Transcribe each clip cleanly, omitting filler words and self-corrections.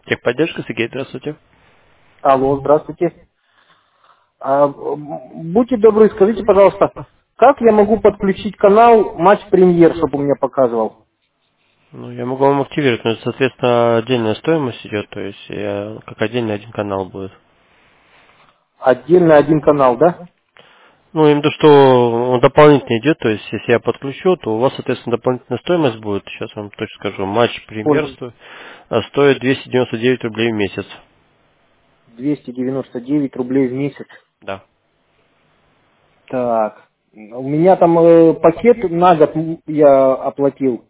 Техподдержка, Сергей, здравствуйте. Алло, здравствуйте. Будьте добры, скажите, пожалуйста, как я могу подключить канал Матч Премьер, чтобы он мне показывал? Ну, я могу вам активировать, но, соответственно, отдельная стоимость идет, то есть как отдельный один канал будет. Отдельно один канал, да? Ну, именно то, что он дополнительно идет, то есть если я подключу, то у вас, соответственно, дополнительная стоимость будет, сейчас вам точно скажу, матч премьер Сколько? стоит 299 рублей в месяц. 299 рублей в месяц. Да. Так, у меня там пакет на год я оплатил.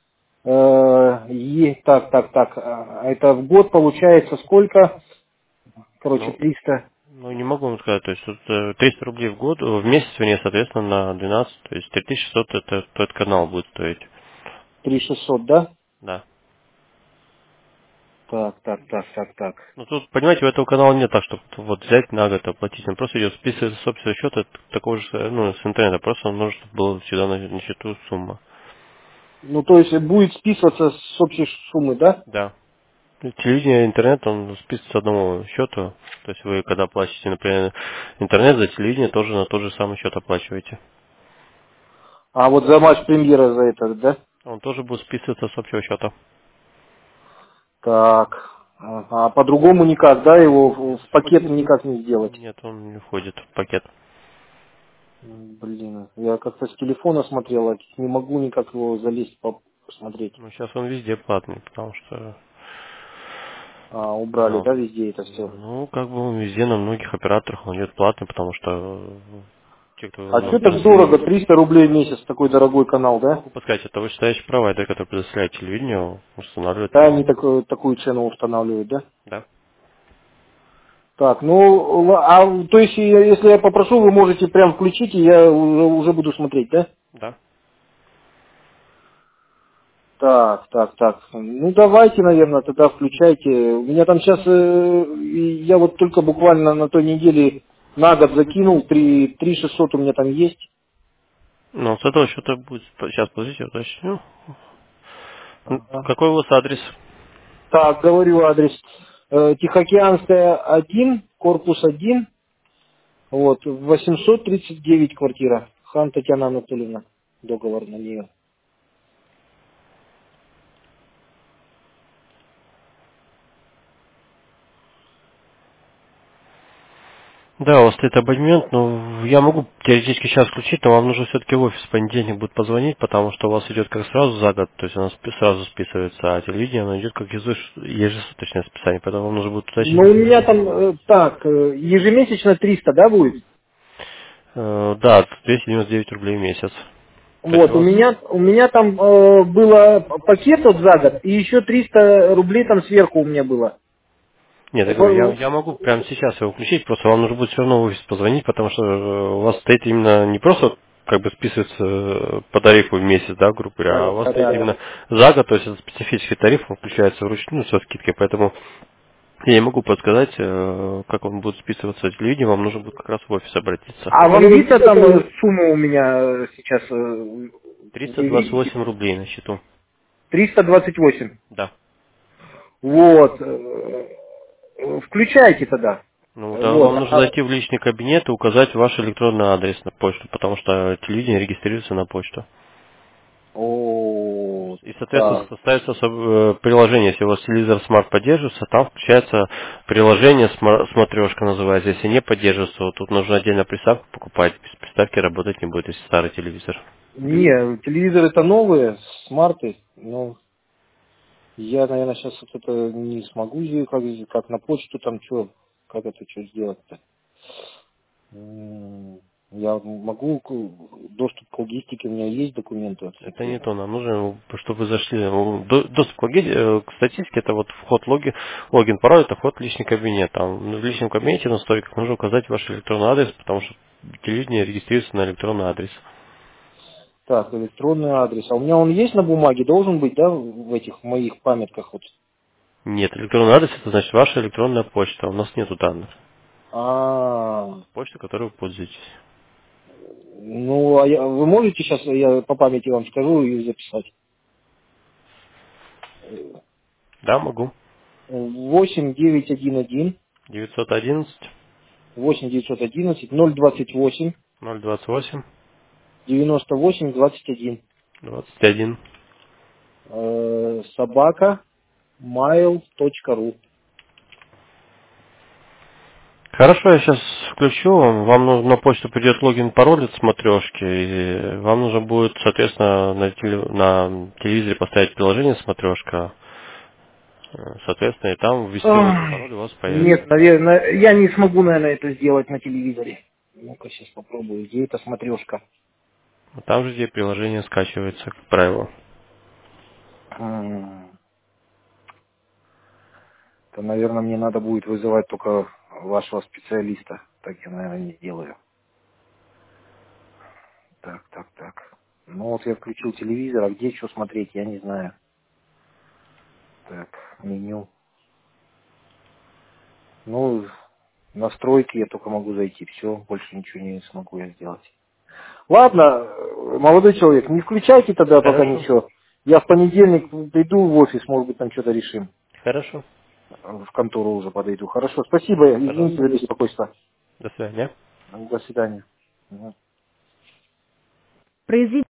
Так, это в год получается сколько? Короче, Ну, 300, ну, не могу вам сказать, то есть тут 300 рублей в год, в месяц, вернее, соответственно, на 12, то есть 3600 это тот канал будет стоить. 3600, да? Да. Так. Ну тут, понимаете, у этого канала нет так, чтобы вот взять на год оплатить. Он просто идет списывается с общего счета такого же, ну, с интернета. Просто он нужно, чтобы было всегда на счету сумма. Ну, то есть будет списываться с общей суммы, да? Да. Телевидение, интернет, он списывается с одного счета. То есть вы, когда оплачиваете, например, интернет за телевидение, тоже на тот же самый счет оплачиваете. А вот за матч премьера за это, да? Он тоже будет списываться с общего счета. Так. А по-другому никак, да, его в пакет никак не сделать? Нет, он не входит в пакет. Блин, я как-то с телефона смотрел, а не могу никак его залезть посмотреть. Ну, сейчас он везде платный, потому что, Убрали, ну, да, везде это все. ну, как бы он везде на многих операторах он идет платный, потому что те, кто А что ну, так предоставляет. дорого? 300 рублей в месяц, такой дорогой канал, Не да? могу подсказать, это вышестоящий провайдер, который предоставляет телевидение, устанавливает. Да, они такую цену устанавливают, да? Да, Так, то есть, если я попрошу, вы можете прям включить, и я уже буду смотреть, да? да. Так. Ну давайте, наверное, тогда включайте. У меня там сейчас, я вот только буквально на той неделе на год закинул, 3600 у меня там есть. Ну, с этого счета будет, сейчас, подождите, уточню. Ага. Какой у вас адрес? Так, говорю адрес. Тихоокеанская 1, корпус 1, вот, 839 квартира. Хан Татьяна Анатольевна, договор на нее. Да, у вас стоит абонемент, но я могу теоретически сейчас включить, но вам нужно все-таки в офис в понедельник будет позвонить, потому что у вас идет как сразу за год, то есть она сразу списывается, а телевидение оно идет как ежесуточное списание, поэтому вам нужно будет уточнить. Но у меня там, ежемесячно 300, да, будет? Да, 299 рублей в месяц. То есть у Вот, у вас... меня, у меня там было пакет вот за год, и еще 300 рублей там сверху у меня было. Нет, я говорю, я могу прямо сейчас его включить, просто вам нужно будет все равно в офис позвонить, потому что у вас стоит именно не просто как бы списывается по тарифу в месяц, да, грубо говоря, а у вас стоит Да. именно за год, то есть это специфический тариф, он включается вручную со скидкой, поэтому я не могу подсказать, как он будет списываться с телевидения, вам нужно будет как раз в офис обратиться. А вам видно там сумму у меня сейчас, вы видите? 328 рублей на счету. 328. Да. Вот. Включайте тогда. Ну, да, Вот. вам нужно зайти в личный кабинет и указать ваш электронный адрес на почту, потому что телевидение регистрируется на почту. О, И, соответственно, так. составится приложение. Если у вас телевизор смарт поддерживается, там включается приложение смотрешка называется. Если не поддерживается, вот тут нужно отдельно приставку покупать. Без приставки работать не будет, если старый телевизор. Не, телевизоры это новые, смарты, но я, наверное, сейчас вот это не смогу как на почту там что, как это что сделать-то. Я могу, доступ к логистике, у меня есть документы вот Это не всякие. то, нам нужно, чтобы вы зашли. Доступ к статистике, это вот вход логин, пароль, это вход в личный кабинет. Там в личном кабинете на столиках нужно указать ваш электронный адрес, потому что телевидение регистрируется на электронный адрес. Так, электронный адрес. А у меня он есть на бумаге, должен быть, да, в этих моих памятках вот. Нет, электронный адрес это значит ваша электронная почта. У нас нету данных. А, Почта, которой вы пользуетесь. ну, вы можете сейчас, я по памяти вам скажу и записать. Да, могу. 8911 911 8911 028 028 98 21. 21. Собака mail.ru. Хорошо, я сейчас включу вам. Вам нужно на почту придет логин, пароль от смотрешки, и вам нужно будет, соответственно, на телевизоре поставить приложение смотрешка, соответственно, и там ввести логин, Ай, пароль у вас нет, появится. наверное, я не смогу, наверное, это сделать на телевизоре. Ну-ка, сейчас попробую. Где эта смотрешка? Там же, где приложение скачивается, как правило. То, наверное, мне надо будет вызывать только вашего специалиста. Так я, наверное, не сделаю. Так. Ну вот я включил телевизор, а где что смотреть, я не знаю. Так, меню. Ну, настройки я только могу зайти. Все, больше ничего не смогу я сделать. Ладно, молодой человек, не включайте тогда пока Хорошо. ничего. Я в понедельник приду в офис, может быть, там что-то решим. Хорошо. В контору уже подойду. Хорошо, спасибо, извините Пожалуйста. за беспокойство. До свидания. До свидания. Мгм.